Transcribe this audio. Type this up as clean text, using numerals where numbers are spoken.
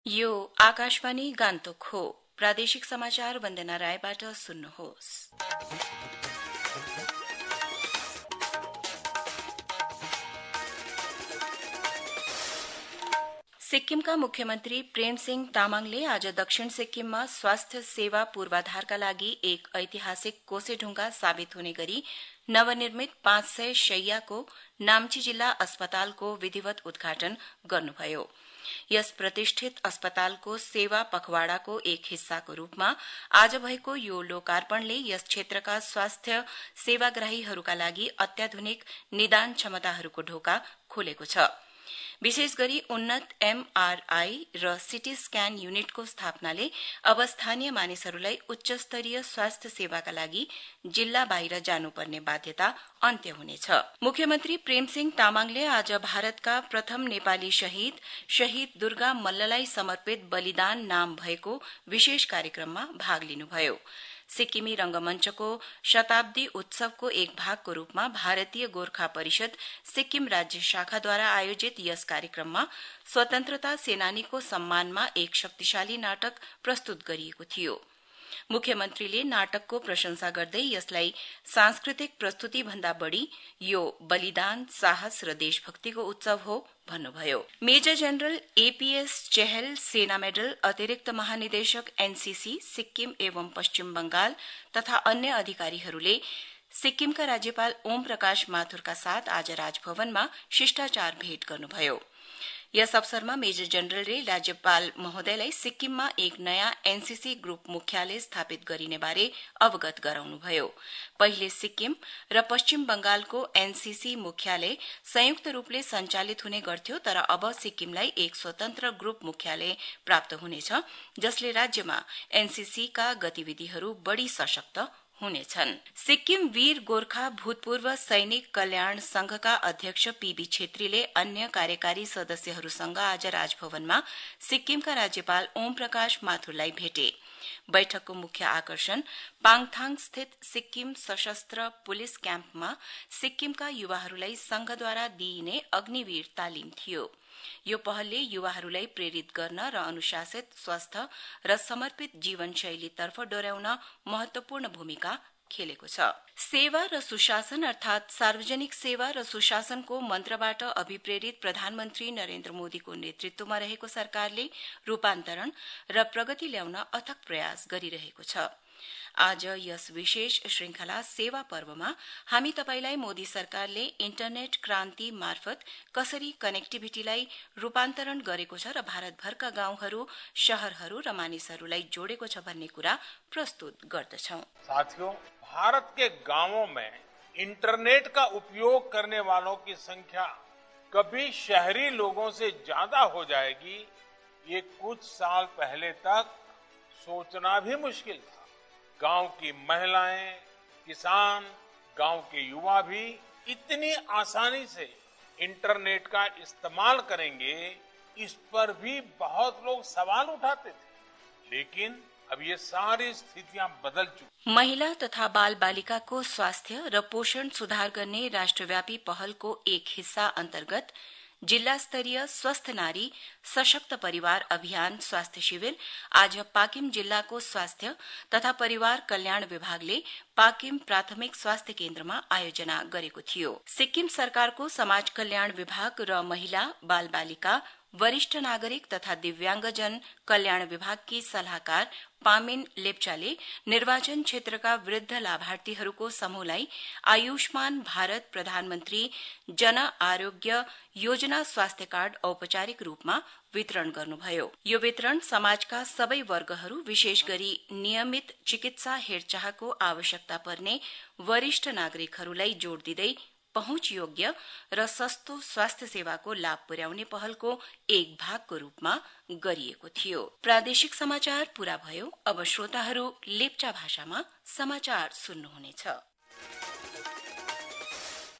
यो आकाशवाणी गान्तोक हो। प्रादेशिक समाचार वन्दना रायबाट सुन्नुहोस्। सिक्किमका मुख्यमन्त्री प्रेमसिंह तामाङले आज दक्षिण सिक्किममा स्वास्थ्य सेवा पूर्वाधारका लागि एक ऐतिहासिक कोसेढुङ्गा साबित हुने गरी नवनिर्मित 500 शैय्याको नाम्ची जिल्ला अस्पतालको विधिवत उद्घाटन गर्नुभयो। यस प्रतिष्ठित अस्पतालको सेवा पखवाडाको एक हिस्साको रूपमा आज भएको यो लोकार्पणले यस क्षेत्रका स्वास्थ्य सेवाग्राहीहरूका लागि अत्याधुनिक निदान क्षमताहरूको ढोका खोलेको छ। विशेष गरी उन्नत एमआरआई र सीटी स्क्यान युनिटको स्थापनाले अब स्थानीय मानिसहरूलाई उच्च स्तरीय स्वास्थ्य सेवाका लागि जिल्ला बाहिर जानुपर्ने बाध्यता अन्त्य हुनेछ। मुख्यमन्त्री प्रेमसिंह तामाङले आज भारतका प्रथम नेपाली शहीद दुर्गा मल्ललाई समर्पित बलिदान नाम भएको विशेष कार्यक्रममा भाग लिनुभयो। सिक्किमी रंगमञ्चको शताब्दी उत्सवको एक भागको रूपमा भारतीय गोर्खा परिषद सिक्किम राज्य शाखाद्वारा आयोजित यस कार्यक्रममा स्वतन्त्रता सेनानीको सम्मानमा एक शक्तिशाली नाटक प्रस्तुत गरिएको थियो। मुख्यमन्त्रीले नाटकको प्रशंसा गर्दै यसलाई सांस्कृतिक प्रस्तुति भन्दा बढ़ी यो बलिदान, साहस र देशभक्तिको उत्सव हो भन्नुभयो। मेजर जनरल एपीएस चहल सेना मेडल, अतिरिक्त महानिदेशक एनसीसी सिक्किम एवं पश्चिम बंगाल तथा अन्य अधिकारीहरूले सिक्किमका राज्यपाल ओम प्रकाश माथुरका साथ आज राजभवनमा शिष्टाचार भेट गर्नुभयो। यस अवसरमा मेजर जनरलले राज्यपाल महोदयलाई सिक्किममा एक नयाँ एनसीसी ग्रुप मुख्यालय स्थापित गरिने बारे अवगत गराउनुभयो। पहिले सिक्किम र पश्चिम बंगालको एनसीसी मुख्यालय संयुक्त रूपले सञ्चालित हुने गर्थ्यो, तर अब सिक्किमलाई एक स्वतन्त्र ग्रुप मुख्यालय प्राप्त हुनेछ, जसले राज्यमा एनसीसीका गतिविधिहरू बढ़ी सशक्त हुनेछन्। सिक्किम वीर गोर्खा भूतपूर्व सैनिक कल्याण संघका अध्यक्ष पीबी छेत्रीले अन्य कार्यकारी सदस्यहरूसँग आज राजभवनमा सिक्किमका राज्यपाल ओम प्रकाश माथुरलाई भेटे। बैठकको मुख्य आकर्षण पाङथाङ स्थित सिक्किम सशस्त्र पुलिस क्याम्पमा सिक्किमका युवाहरूलाई संघद्वारा दिइने अग्निवीर तालिम थियो। यो पहलले युवाहरूलाई प्रेरित गर्न र अनुशासित, स्वस्थ र समर्पित जीवनशैलीतर्फ डोर्याउन महत्वपूर्ण भूमिका खेलेको छ। सेवा र सुशासन अर्थात सार्वजनिक सेवा र सुशासनको मन्त्रबाट अभिप्रेरित प्रधानमन्त्री नरेन्द्र मोदीको नेतृत्वमा रहेको सरकारले रूपान्तरण र प्रगति ल्याउन अथक प्रयास गरिरहेको छ। आज यस विशेष श्रृंखला सेवा पर्वमा हामी तपाईलाई मोदी सरकारले इन्टरनेट क्रान्ति मार्फत कसरी कनेक्टिभिटीलाई रूपान्तरण गरेको छ र भारतभरका गाउँहरू, शहरहरू र मानिसहरूलाई जोडेको छ भन्ने कुरा प्रस्तुत गर्दछौं। साथियों, भारत के गांवों में इंटरनेट का उपयोग करने वालों की संख्या कभी शहरी लोगों से ज्यादा हो जाएगी, ये कुछ साल पहले तक सोचना भी मुश्किल था। गांव की महिलाएं, किसान, गांव के युवा भी इतनी आसानी से इंटरनेट का इस्तेमाल करेंगे, इस पर भी बहुत लोग सवाल उठाते थे, लेकिन अब ये सारी स्थितियां बदल चुकी। महिला तथा बाल बालिकाको स्वास्थ्य र पोषण सुधार गर्ने राष्ट्रव्यापी पहलको एक हिस्सा अन्तर्गत जिल्ला स्तरीय स्वस्थ नारी सशक्त परिवार अभियान स्वास्थ्य शिविर आज पाकिम जिल्लाको स्वास्थ्य तथा परिवार कल्याण विभागले पाकिम प्राथमिक स्वास्थ्य केन्द्रमा आयोजना गरेको थियो। सिक्किम सरकारको समाज कल्याण विभाग र महिला, बाल बालिका, वरिष्ठ नागरिक तथा दिव्यांगजन कल्याण विभागकी सल्लाहकार पामिन लेप्चाले निर्वाचन क्षेत्रका वृद्ध लाभार्थीहरूको समूहलाई आयुष्मान भारत प्रधानमन्त्री जन आरोग्य योजना स्वास्थ्य कार्ड औपचारिक रूपमा वितरण गर्नुभयो। यो वितरण समाजका सबै वर्गहरू, विशेष गरी नियमित चिकित्सा हेरचाहको आवश्यकता पर्ने वरिष्ठ नागरिकहरूलाई जोड़ दिँदै पहुँच योग्य र सस्तो स्वास्थ्य सेवाको लाभ पुर्याउने पहलको एक भागको रूपमा गरिएको थियो। प्रादेशिक समाचार पूरा भयो। अब श्रोताहरू लेप्चा भाषामा समाचार सुन्नुहुनेछ।